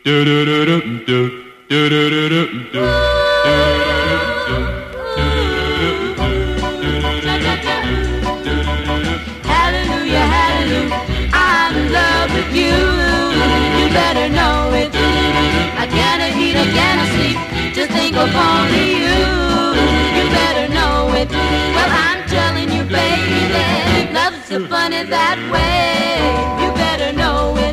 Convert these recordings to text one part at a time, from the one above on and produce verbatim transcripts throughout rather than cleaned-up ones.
Hallelujah, hallelujah, I'm in love with you. You better know it. I cannot eat, I cannot sleep, just think of only you. You better know it. Well, I'm telling you, baby, love's so funny that way. You better know it.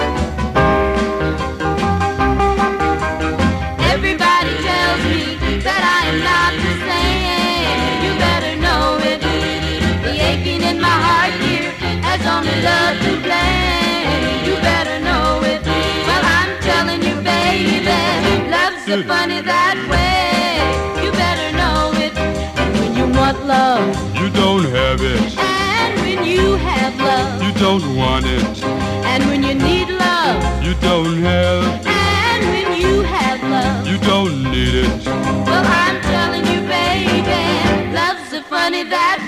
Everybody tells me that I am not the same. You better know it. The aching in my heart here has only love to blame. You better know it. Well, I'm telling you, baby, love's so funny that way. You better know it. And when you want love, you don't have it. and when you have love, You don't want it. and when you need love, You don't have. and when you have love, You don't need it. well, I'm telling you, baby, love's so funny that